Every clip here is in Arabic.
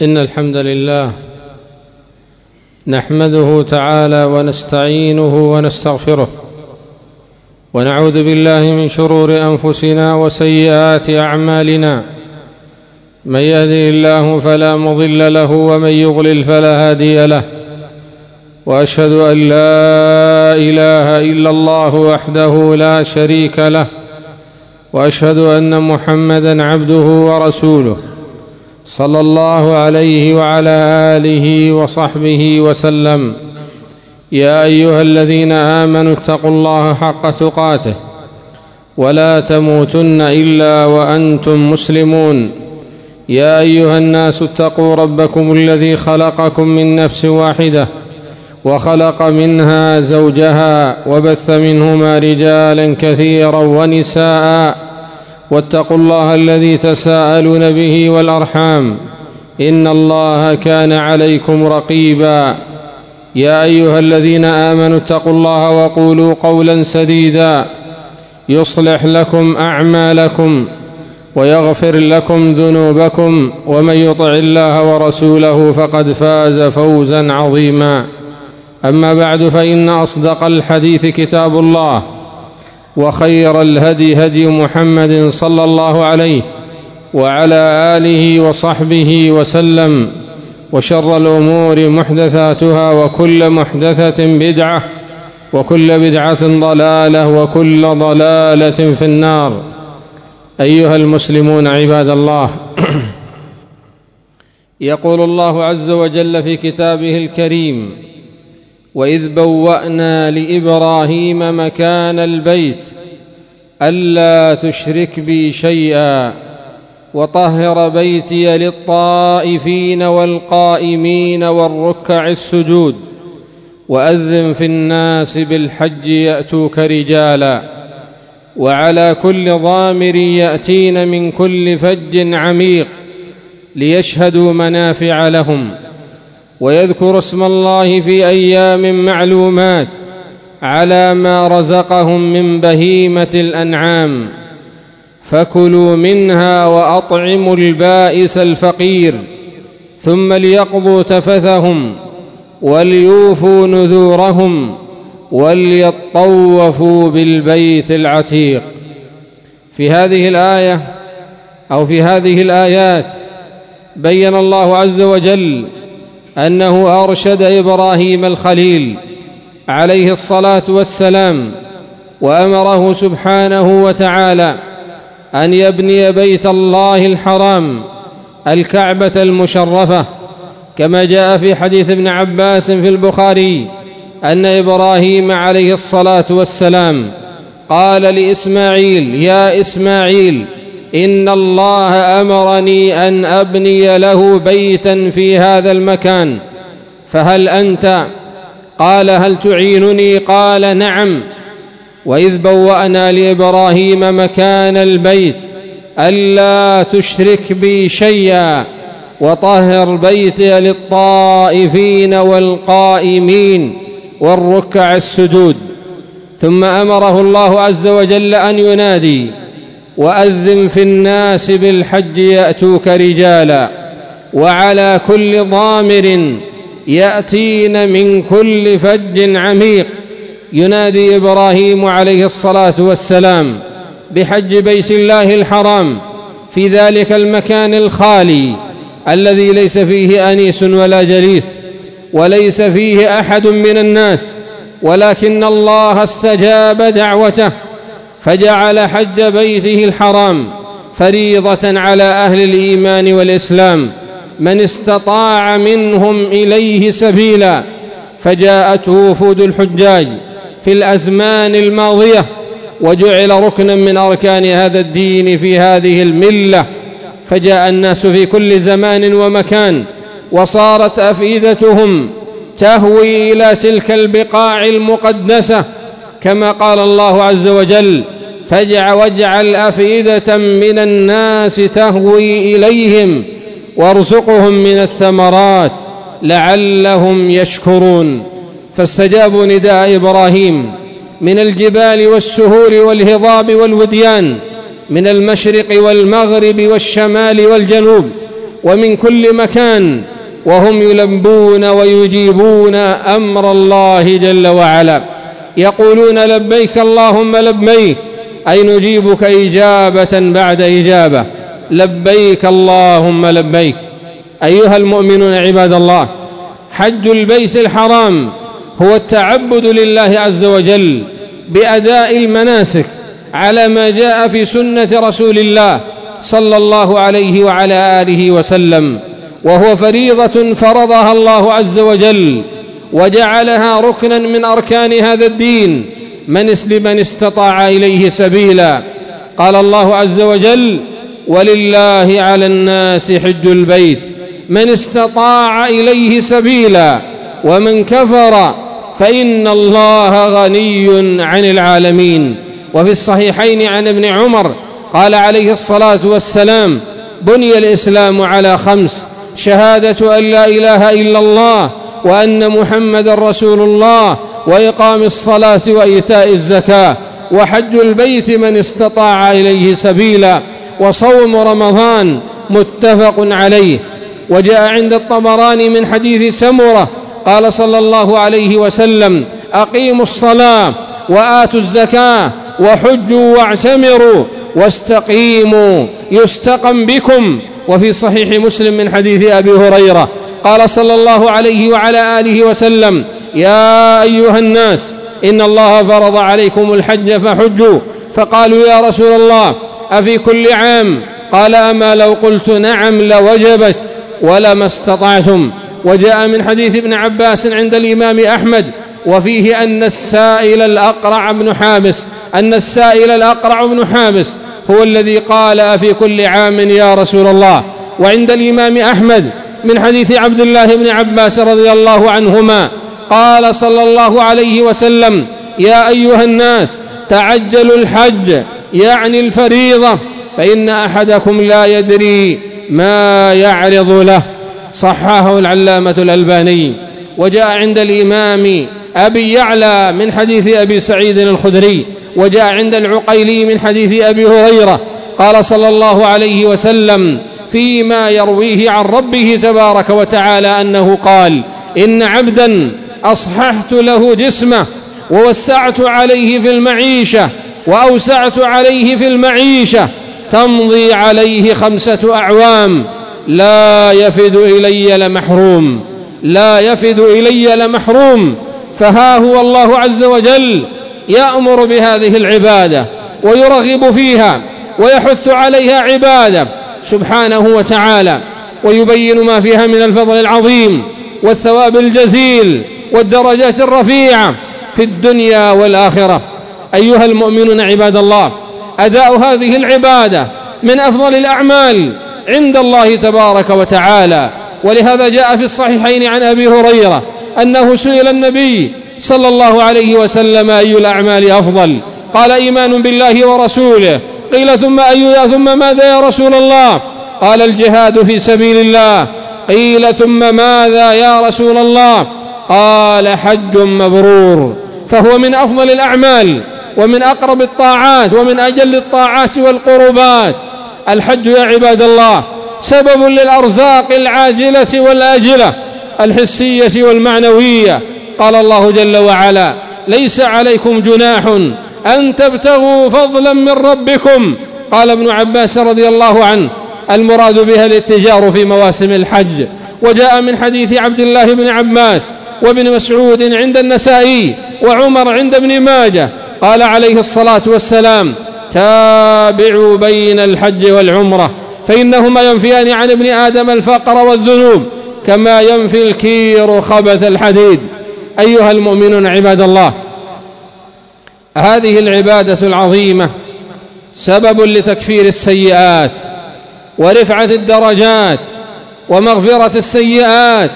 إن الحمد لله نحمده تعالى ونستعينه ونستغفره، ونعوذ بالله من شرور أنفسنا وسيئات أعمالنا. من يهده الله فلا مضل له، ومن يضلل فلا هادي له. وأشهد أن لا إله إلا الله وحده لا شريك له، وأشهد أن محمدًا عبده ورسوله صلى الله عليه وعلى آله وصحبه وسلم. يا أيها الذين آمنوا اتقوا الله حق تقاته ولا تموتن إلا وأنتم مسلمون. يا أيها الناس اتقوا ربكم الذي خلقكم من نفس واحدة، وخلق منها زوجها، وبث منهما رجالا كثيرا ونساء. واتقوا الله الذي تساءلون به والأرحام، إن الله كان عليكم رقيبا. يا أيها الذين آمنوا اتقوا الله وقولوا قولا سديدا يصلح لكم أعمالكم ويغفر لكم ذنوبكم، ومن يطع الله ورسوله فقد فاز فوزا عظيما. أما بعد، فإن أصدق الحديث كتاب الله، وخير الهدي هدي محمد صلى الله عليه وعلى آله وصحبه وسلم. وشر الأمور محدثاتها، وكل محدثة بدعة، وكل بدعة ضلالة، وكل ضلالة في النار. أيها المسلمون عباد الله، يقول الله عز وجل في كتابه الكريم: وإذ بوأنا لإبراهيم مكان البيت ألا تشرك بي شيئا وطهر بيتي للطائفين والقائمين والركع السجود وأذن في الناس بالحج يأتوك رجالا وعلى كل ضامر يأتين من كل فج عميق ليشهدوا منافع لهم ويذكروا اسم الله في أيام معلومات على ما رزقهم من بهيمة الأنعام، فكلوا منها وأطعموا البائس الفقير، ثم ليقضوا تفثهم وليوفوا نذورهم وليطوفوا بالبيت العتيق. في هذه الآية أو في هذه الآيات بين الله عز وجل أنه أرشد إبراهيم الخليل عليه الصلاة والسلام، وأمره سبحانه وتعالى أن يبني بيت الله الحرام الكعبة المشرفة، كما جاء في حديث ابن عباس في البخاري أن إبراهيم عليه الصلاة والسلام قال لإسماعيل: يا إسماعيل، إن الله أمرني أن أبني له بيتا في هذا المكان، فهل أنت؟ قال: هل تعينني؟ قال: نعم. وإذ بوأنا لإبراهيم مكان البيت ألا تشرك بي شيئا وطهر بيتي للطائفين والقائمين والركع السجود. ثم أمره الله عز وجل أن ينادي: وأذن في الناس بالحج يأتوك رجالا وعلى كل ضامر يأتين من كل فج عميق. ينادي إبراهيم عليه الصلاة والسلام بحج بيت الله الحرام في ذلك المكان الخالي الذي ليس فيه أنيس ولا جليس وليس فيه أحد من الناس، ولكن الله استجاب دعوته فجعل حج بيته الحرام فريضة على أهل الإيمان والإسلام من استطاع منهم إليه سبيلا. فجاءت وفود الحجاج في الأزمان الماضية وجعل ركنا من أركان هذا الدين في هذه الملة، فجاء الناس في كل زمان ومكان، وصارت أفئدتهم تهوي إلى تلك البقاع المقدسة، كما قال الله عز وجل: واجعل أفئدة من الناس تهوي إليهم وارزقهم من الثمرات لعلهم يشكرون. فاستجابوا نداء إبراهيم من الجبال والسهول والهضاب والوديان، من المشرق والمغرب والشمال والجنوب، ومن كل مكان، وهم يلبون ويجيبون أمر الله جل وعلا، يقولون لبيك اللهم لبيك، أي نجيبك إجابة بعد إجابة، لبيك اللهم لبيك. أيها المؤمنون عباد الله، حج البيت الحرام هو التعبد لله عز وجل بأداء المناسك على ما جاء في سنة رسول الله صلى الله عليه وعلى آله وسلم، وهو فريضة فرضها الله عز وجل وجعلها ركنا من أركان هذا الدين من استطاع إليه سبيلا. قال الله عز وجل: ولله على الناس حج البيت من استطاع إليه سبيلا ومن كفر فإن الله غني عن العالمين. وفي الصحيحين عن ابن عمر قال عليه الصلاة والسلام: بني الإسلام على 5: شهادة أن لا إله إلا الله وأن محمد رسول الله وإقام الصلاة وإيتاء الزكاة وحج البيت من استطاع إليه سبيلا وصوم رمضان، متفق عليه. وجاء عند الطبراني من حديث سمرة قال صلى الله عليه وسلم: أقيموا الصلاة وآتوا الزكاة وحجوا واعتمروا واستقيموا يستقم بكم. وفي صحيح مسلم من حديث أبي هريرة قال صلى الله عليه وعلى آله وسلم: يا أيها الناس إن الله فرض عليكم الحج فحجوا. فقالوا: يا رسول الله أفي كل عام؟ قال: أما لو قلت نعم لوجبت ولما استطعتم. وجاء من حديث ابن عباس عند الإمام أحمد وفيه أن السائل الأقرع بن حابس هو الذي قال: أفي كل عام يا رسول الله. وعند الإمام أحمد من حديث عبد الله بن عباس رضي الله عنهما قال صلى الله عليه وسلم: يا أيها الناس تعجلوا الحج، يعني الفريضة، فإن أحدكم لا يدري ما يعرض له. صححه العلامة الألباني. وجاء عند الإمام أبي يعلى من حديث أبي سعيد الخدري، وجاء عند العقيلي من حديث أبي هريرة قال صلى الله عليه وسلم فيما يرويه عن ربه تبارك وتعالى أنه قال: إن عبدا أصححت له جسمه ووسعت عليه في المعيشة وأوسعت عليه في المعيشة تمضي عليه 5 أعوام لا يفد إلي لمحروم. فها هو الله عز وجل يأمر بهذه العبادة ويرغب فيها ويحث عليها عباده سبحانه وتعالى، ويبين ما فيها من الفضل العظيم والثواب الجزيل والدرجات الرفيعة في الدنيا والآخرة. أيها المؤمنون عباد الله، أداء هذه العبادة من أفضل الأعمال عند الله تبارك وتعالى. ولهذا جاء في الصحيحين عن أبي هريرة أنه سئل النبي صلى الله عليه وسلم: أي الأعمال أفضل؟ قال: إيمان بالله ورسوله. قيل: ثم ماذا يا رسول الله؟ قال: الجهاد في سبيل الله. قيل: ثم ماذا يا رسول الله؟ قال: حج مبرور. فهو من أفضل الأعمال ومن أقرب الطاعات ومن أجل الطاعات والقربات. الحج يا عباد الله سبب للأرزاق العاجلة والآجلة، الحسية والمعنوية. قال الله جل وعلا: ليس عليكم جناح أن تبتغوا فضلا من ربكم. قال ابن عباس رضي الله عنه: المراد بها الاتجار في مواسم الحج. وجاء من حديث عبد الله بن عباس وابن مسعود عند النسائي وعمر عند ابن ماجه قال عليه الصلاة والسلام: تابعوا بين الحج والعمرة فإنهما ينفيان عن ابن آدم الفقر والذنوب كما ينفي الكير خبث الحديد. أيها المؤمنون عباد الله، هذه العبادة العظيمة سبب لتكفير السيئات ورفعة الدرجات ومغفرة السيئات.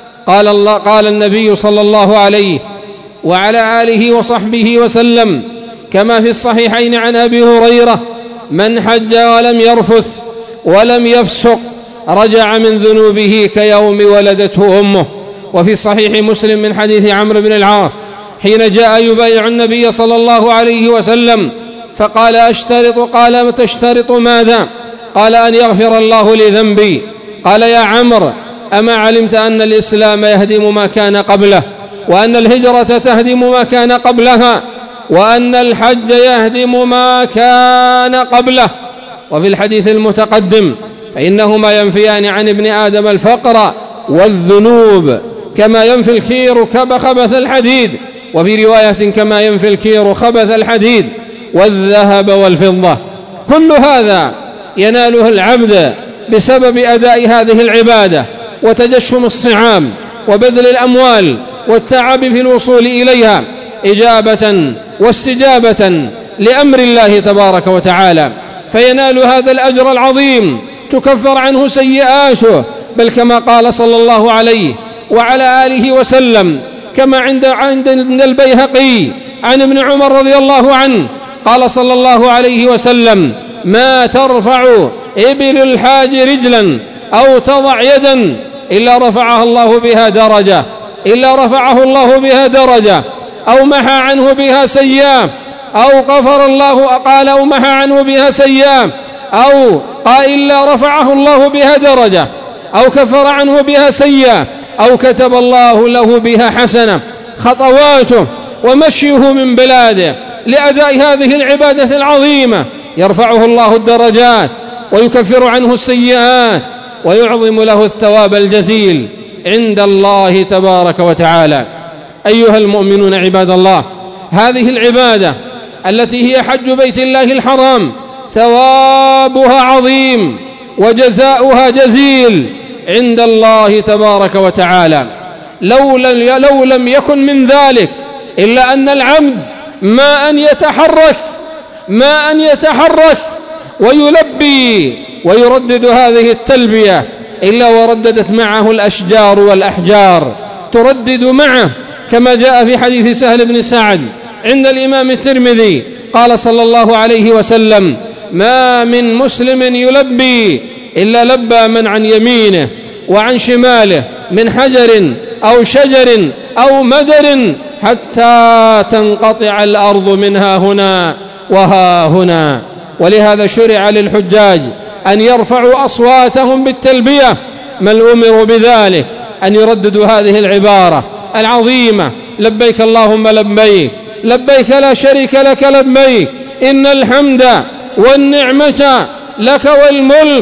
قال النبي صلى الله عليه وعلى آله وصحبه وسلم كما في الصحيحين عن أبي هريرة: من حج ولم يرفث ولم يفسق رجع من ذنوبه كيوم ولدته أمه. وفي صحيح مسلم من حديث عمرو بن العاص حين جاء يبايع النبي صلى الله عليه وسلم فقال: أشترط. قال: تشترط ماذا؟ قال: أن يغفر الله لذنبي. قال: يا عمرو، أما علمت أن الإسلام يهدم ما كان قبله، وأن الهجرة تهدم ما كان قبلها، وأن الحج يهدم ما كان قبله؟ وفي الحديث المتقدم: فإنهما ينفيان عن ابن آدم الفقر والذنوب كما ينفي الكير خبث الحديد، وفي رواية: كما ينفي الكير خبث الحديد والذهب والفضة. كل هذا يناله العبد بسبب أداء هذه العبادة وتجشم الصعاب وبذل الأموال والتعب في الوصول إليها، إجابة واستجابة لأمر الله تبارك وتعالى، فينال هذا الأجر العظيم، تكفر عنه سيئاته، بل كما قال صلى الله عليه وعلى آله وسلم، كما عند البيهقي عن ابن عمر رضي الله عنه، قال صلى الله عليه وسلم: ما ترفع إبل الحاج رجلا أو تضع يدا إلا رفعه الله بها درجة، أو محى عنه بها سيئة، أو غفر الله، قال: أو محى عنه بها سيئة، أو قال: إلا رفعه الله بها درجة، أو كفر عنه بها سيئة، أو كتب الله له بها حسنة. خطواته ومشيه من بلاده لأداء هذه العبادة العظيمة يرفعه الله الدرجات ويكفر عنه السيئات ويعظم له الثواب الجزيل عند الله تبارك وتعالى. أيها المؤمنون عباد الله، هذه العبادة التي هي حج بيت الله الحرام ثوابها عظيم وجزاؤها جزيل عند الله تبارك وتعالى. لو لم يكن من ذلك إلا أن العبد ما أن يتحرك ويلبي ويردد هذه التلبية إلا ورددت معه الأشجار والأحجار تردد معه، كما جاء في حديث سهل بن سعد عند الإمام الترمذي، قال صلى الله عليه وسلم: ما من مسلم يلبي إلا لبى من عن يمينه وعن شماله من حجر أو شجر أو مدر حتى تنقطع الأرض منها هنا وها هنا. ولهذا شرع للحجاج أن يرفعوا أصواتهم بالتلبية، من أمروا بذلك أن يرددوا هذه العبارة العظيمة: لبيك اللهم لبيك، لبيك لا شريك لك لبيك، إن الحمد والنعمة لك والملك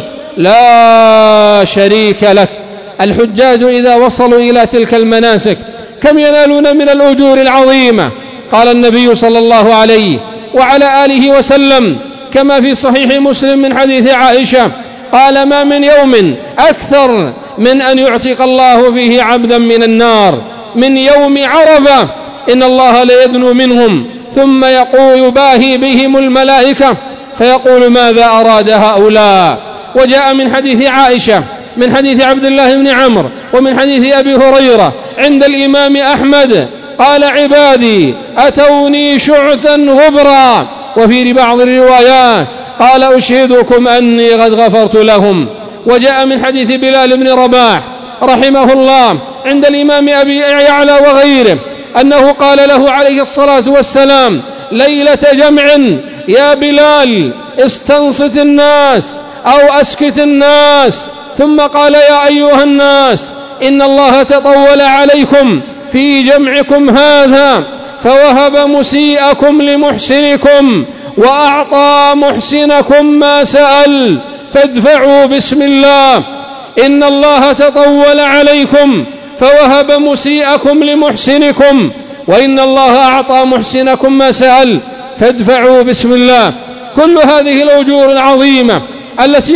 لا شريك لك. الحجاج إذا وصلوا إلى تلك المناسك كم ينالون من الأجور العظيمة؟ قال النبي صلى الله عليه وعلى آله وسلم كما في صحيح مسلم من حديث عائشة، قال: ما من يوم أكثر من أن يعتق الله فيه عبدا من النار من يوم عرفة، إن الله ليدنو منهم ثم يباهي بهم الملائكة فيقول: ماذا أراد هؤلاء؟ وجاء من حديث عائشة من حديث عبد الله بن عمرو ومن حديث أبي هريرة عند الإمام أحمد، قال: عبادي أتوني شعثا غبرا. وفي بعض الروايات قال: أشهدكم أني قد غفرت لهم. وجاء من حديث بلال بن رباح رحمه الله عند الإمام أبي يعلى وغيره أنه قال له عليه الصلاة والسلام ليلة جمع: يا بلال استنصت الناس أو أسكت الناس. ثم قال: يا أيها الناس، إن الله تطول عليكم في جمعكم هذا فوهب مسيئكم لمحسنكم وأعطى محسنكم ما سأل، فادفعوا بسم الله. إن الله تطول عليكم فوهب مسيئكم لمحسنكم، وإن الله أعطى محسنكم ما سأل، فادفعوا بسم الله. كل هذه الأجور العظيمة التي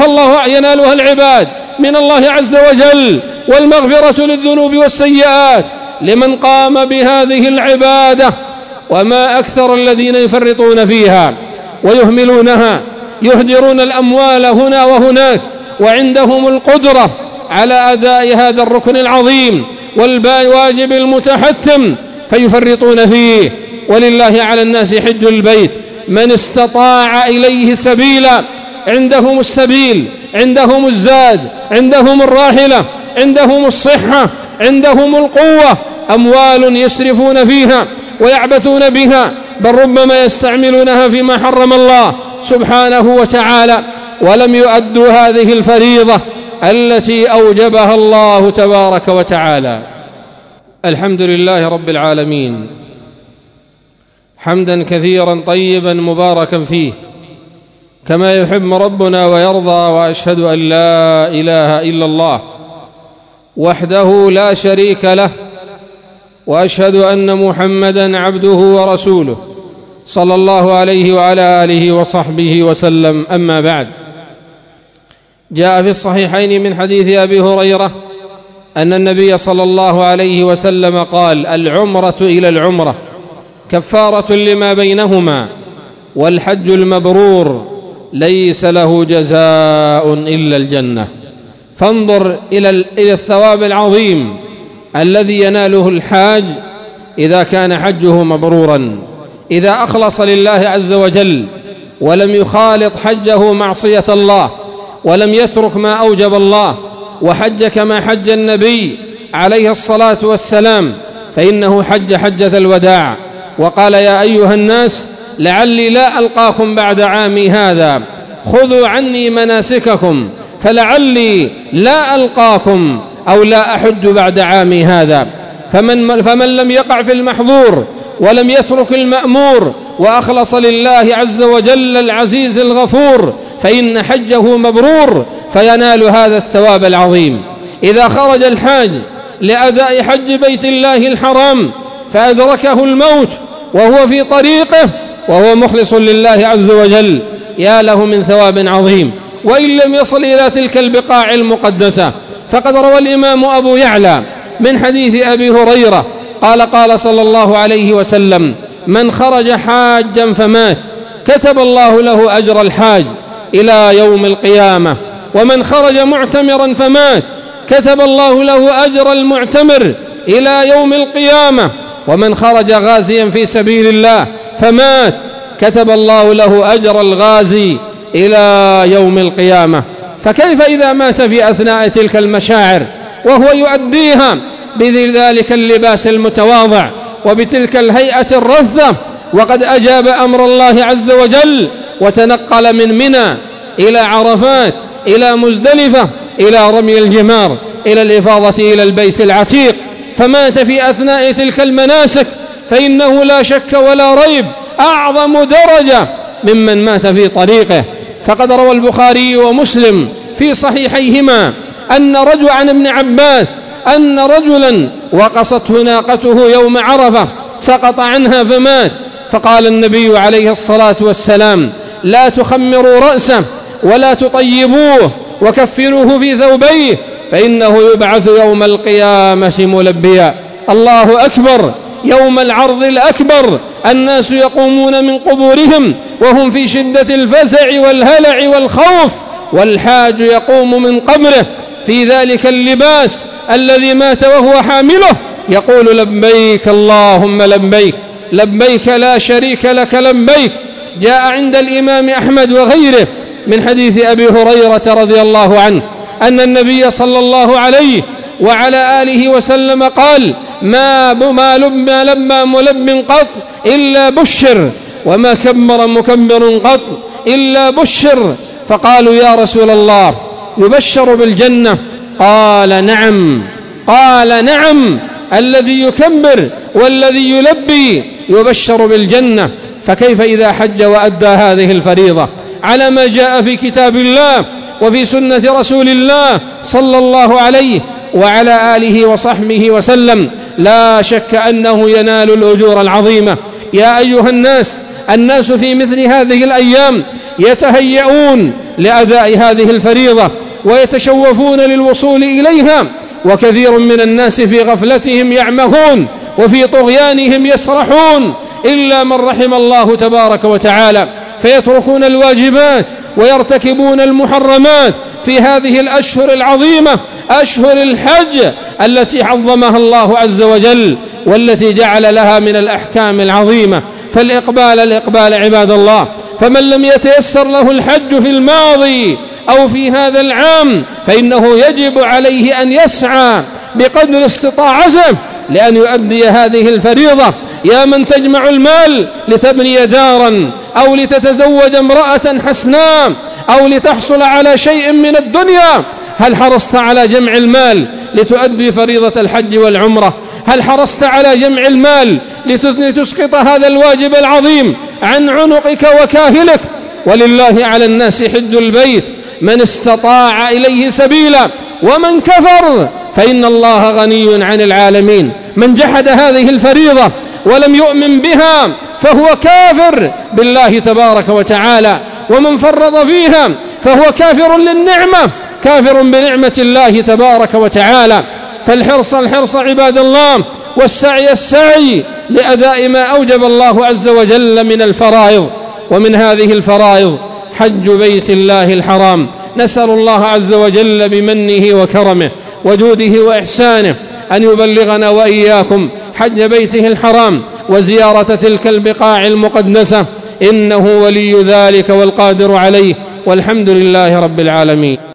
ينالها العباد من الله عز وجل، والمغفرة للذنوب والسيئات لمن قام بهذه العبادة. وما أكثر الذين يفرطون فيها ويهملونها، يهدرون الأموال هنا وهناك، وعندهم القدرة على أداء هذا الركن العظيم والواجب المتحتم فيفرطون فيه. ولله على الناس حج البيت من استطاع إليه سبيلا. عندهم السبيل، عندهم الزاد، عندهم الراحلة، عندهم الصحة، عندهم القوة، أموال يسرفون فيها ويعبثون بها، بل ربما يستعملونها فيما حرم الله سبحانه وتعالى، ولم يؤدوا هذه الفريضة التي أوجبها الله تبارك وتعالى. الحمد لله رب العالمين، حمدا كثيرا طيبا مباركا فيه كما يحب ربنا ويرضى، وأشهد أن لا إله إلا الله وحده لا شريك له، وأشهد أن محمدا عبده ورسوله صلى الله عليه وعلى آله وصحبه وسلم. أما بعد، جاء في الصحيحين من حديث أبي هريرة أن النبي صلى الله عليه وسلم قال: العمرة إلى العمرة كفارة لما بينهما، والحج المبرور ليس له جزاء إلا الجنة. فانظر إلى الثواب العظيم الذي يناله الحاج إذا كان حجه مبرورا، إذا أخلص لله عز وجل ولم يخالط حجه معصية الله، ولم يترك ما أوجب الله، وحج كما حج النبي عليه الصلاة والسلام، فإنه حج حجة الوداع وقال: يا أيها الناس لعلي لا ألقاكم بعد عامي هذا، خذوا عني مناسككم فلعلي لا ألقاكم أو لا أحج بعد عامي هذا. فمن لم يقع في المحظور ولم يترك المأمور وأخلص لله عز وجل العزيز الغفور فإن حجه مبرور، فينال هذا الثواب العظيم. إذا خرج الحاج لأداء حج بيت الله الحرام فأدركه الموت وهو في طريقه وهو مخلص لله عز وجل، يا له من ثواب عظيم. وإن لم يصل إلى تلك البقاع المقدسة، فقد روى الإمام أبو يعلى من حديث أبي هريرة قال صلى الله عليه وسلم: من خرج حاجا فمات كتب الله له أجر الحاج إلى يوم القيامة، ومن خرج معتمرا فمات كتب الله له أجر المعتمر إلى يوم القيامة، ومن خرج غازيا في سبيل الله فمات كتب الله له أجر الغازي إلى يوم القيامة. فكيف إذا مات في أثناء تلك المشاعر وهو يؤديها بذلك اللباس المتواضع وبتلك الهيئة الرثة، وقد أجاب أمر الله عز وجل وتنقل من منى إلى عرفات إلى مزدلفة إلى رمي الجمار إلى الإفاضة إلى البيت العتيق، فمات في أثناء تلك المناسك، فإنه لا شك ولا ريب أعظم درجة ممن مات في طريقه. فقد روى البخاري ومسلم في صحيحيهما عن ابن عباس أن رجلا وقصته ناقته يوم عرفة سقط عنها فمات، فقال النبي عليه الصلاة والسلام: لا تخمروا رأسه ولا تطيبوه وكفروه في ثوبيه، فإنه يبعث يوم القيامة ملبيا. الله أكبر! يوم العرض الأكبر الناس يقومون من قبورهم وهم في شدة الفزع والهلع والخوف، والحاج يقوم من قبره في ذلك اللباس الذي مات وهو حامله، يقول: لبيك اللهم لبيك، لبيك لا شريك لك لبيك. جاء عند الإمام أحمد وغيره من حديث أبي هريرة رضي الله عنه أن النبي صلى الله عليه وعلى آله وسلم قال: ما لبى ملب قط إلا بشر، وما كبر مكبر قط إلا بشر. فقالوا: يا رسول الله، يبشر بالجنة؟ قال: نعم. قال: نعم، الذي يكبر والذي يلبي يبشر بالجنة. فكيف إذا حج وأدى هذه الفريضة على ما جاء في كتاب الله وفي سنة رسول الله صلى الله عليه وعلى آله وصحبه وسلم؟ لا شك أنه ينال الأجور العظيمة. يا أيها الناس في مثل هذه الأيام يتهيئون لأداء هذه الفريضة ويتشوفون للوصول إليها، وكثير من الناس في غفلتهم يعمهون وفي طغيانهم يسرحون، إلا من رحم الله تبارك وتعالى، فيتركون الواجبات ويرتكبون المحرمات في هذه الأشهر العظيمة، أشهر الحج التي عظمها الله عز وجل والتي جعل لها من الأحكام العظيمة. فالإقبال عباد الله، فمن لم يتيسر له الحج في الماضي أو في هذا العام فإنه يجب عليه أن يسعى بقدر استطاعته لأن يؤدي هذه الفريضة. يا من تجمع المال لتبني دارا أو لتتزوج امرأة حسناء أو لتحصل على شيء من الدنيا، هل حرصت على جمع المال لتؤدي فريضة الحج والعمرة؟ هل حرصت على جمع المال لتسقط هذا الواجب العظيم عن عنقك وكاهلك؟ ولله على الناس حج البيت من استطاع إليه سبيلا ومن كفر فإن الله غني عن العالمين. من جحد هذه الفريضة ولم يؤمن بها فهو كافر بالله تبارك وتعالى، ومن فرط فيها فهو كافر للنعمة، كافر بنعمة الله تبارك وتعالى. فالحرص عباد الله، والسعي لأداء ما أوجب الله عز وجل من الفرائض. ومن هذه الفرائض حج بيت الله الحرام. نسأل الله عز وجل بمنه وكرمه وجوده وإحسانه أن يبلغنا وإياكم حج بيته الحرام وزيارة تلك البقاع المقدسة، إنه ولي ذلك والقادر عليه، والحمد لله رب العالمين.